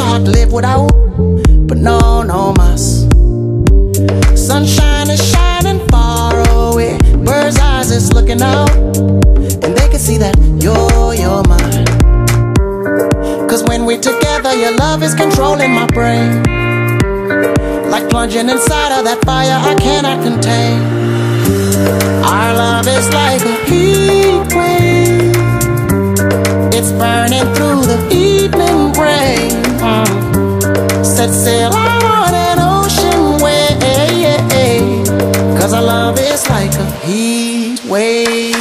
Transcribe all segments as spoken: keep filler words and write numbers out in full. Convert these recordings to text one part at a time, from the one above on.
so hard to live without, but no, no mas. Sunshine is shining far away, bird's eyes is looking out, and they can see that you're, you're mine. Cause when we're together, your love is controlling my brain, like plunging inside of that fire I cannot contain. Our love is like a heat wave, it's burning through the evening rain. mm. Set sail on an ocean wave, cause our love is like a heat wave.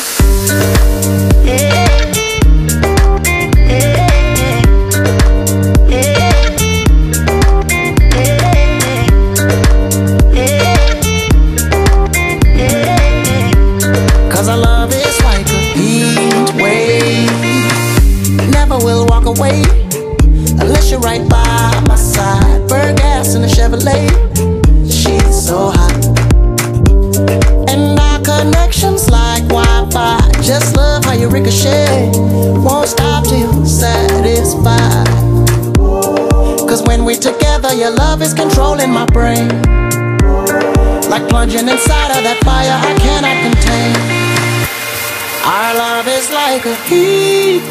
Cause our love is like a heat wave. Never will walk away unless you're right by my side. Burn gas in a Chevrolet, she's so hot, and our connection's like Wi-Fi. Just love how you ricochet, won't stop till you're satisfied. Cause when we're together, your love is controlling my brain, like plunging inside of that fire I cannot contain. Our love is like a heat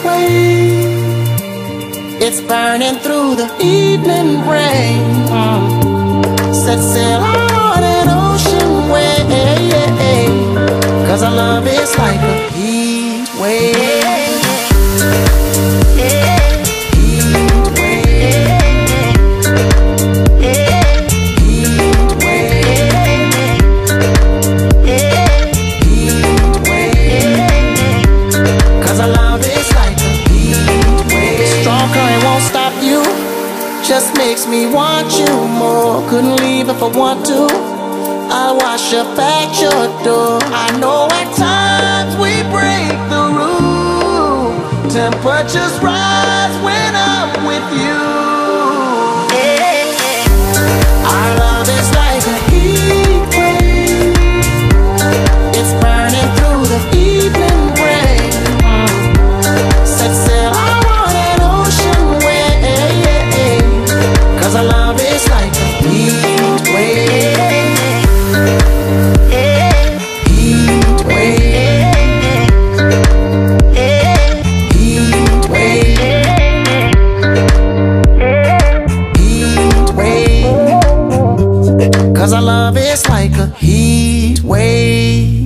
wave, it's burning through the evening rain. mm. Set sail on an ocean wave, cause our love is like a heat wave. Just makes me want you more. Couldn't leave if I want to. I'll wash up at your door. I know at times we break the rule. Temperatures rise when I'm with you. Our love is like a heat wave, it's burning through the evening rain. Set sail on an ocean wave, cause our love is like a heat wave. Heat wave. Heat wave. Heat wave. Cause our love is like a heat wave.